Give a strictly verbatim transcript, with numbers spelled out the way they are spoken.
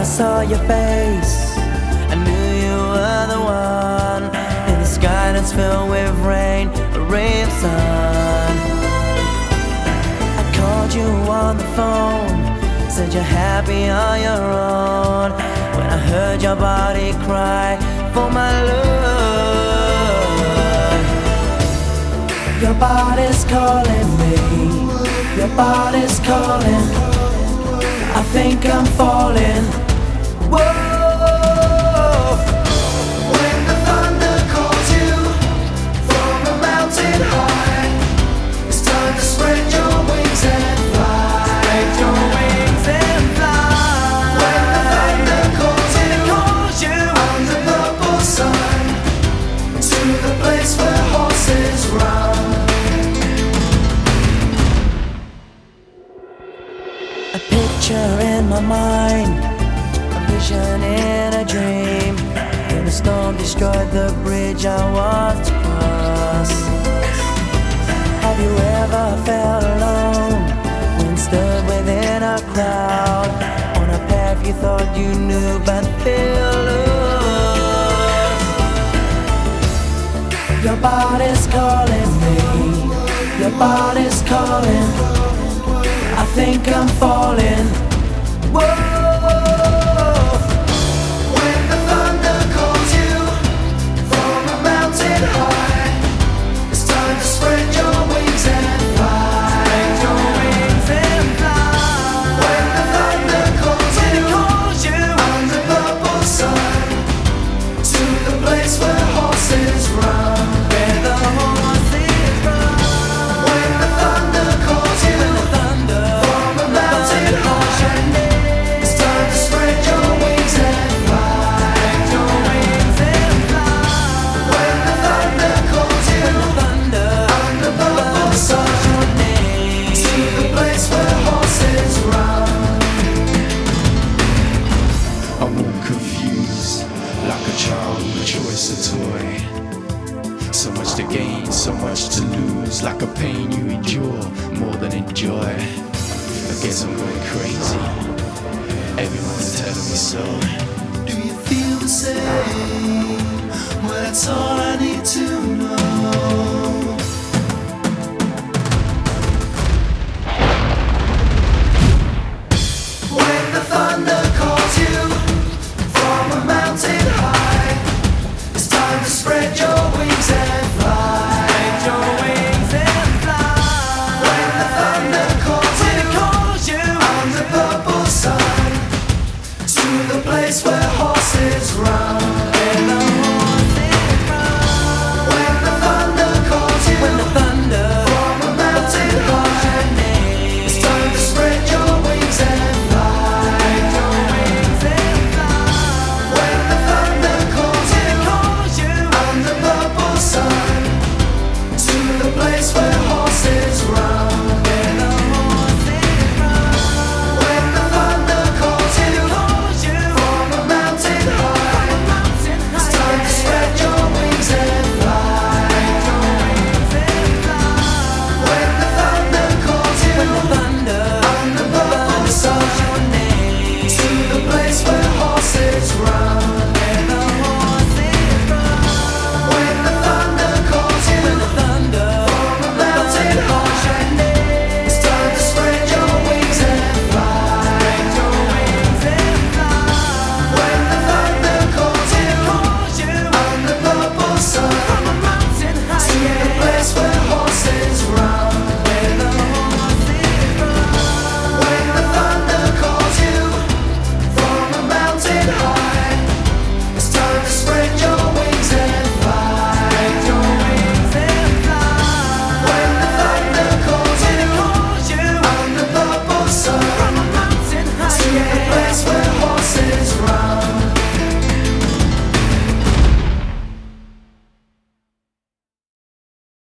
I saw your face, I knew you were the one. In the sky that's filled with rain, a ray of sun. I called you on the phone, said you're happy on your own. When I heard your body cry for my love. Your body's calling me, your body's calling. I think I'm falling. Whoa. When the thunder calls you from a mountain high, it's time to spread your wings and fly. Spread your wings and fly. When the thunder calls you, calls you under the purple sun, to the place where horses run. A picture in my mind, a vision in a dream. When the storm destroyed the bridge I was to cross. Have you ever felt alone when stood within a crowd, on a path you thought you knew but feel lost? Your body's calling me, your body's calling. I think I'm falling. Whoa. When the thunder calls you from a mountain high, it's time to spread your wings and fly. Spread your wings and fly. When the thunder calls When you, it calls you under the purple sun, to the place where horses run. where the horses run. When the thunder calls you When the thunder from a mountain calls your high, name. it's time to spread your wings and fly. Spread your wings and fly. When the thunder calls you When the thunder under the purple sun, calls your name. to the place where horses run. I'm all confused, like a child with a choice of toy. So much to gain, so much to lose, like a pain you endure more than enjoy. I guess I'm going crazy, everyone's telling me so. Do you feel the same? Well, that's all I need to know. When the thunder calls you from a mountain high, it's time to spread your wings and fly. Spread your wings and fly. When the thunder calls When it you calls you under the purple sun, to the place where horses run.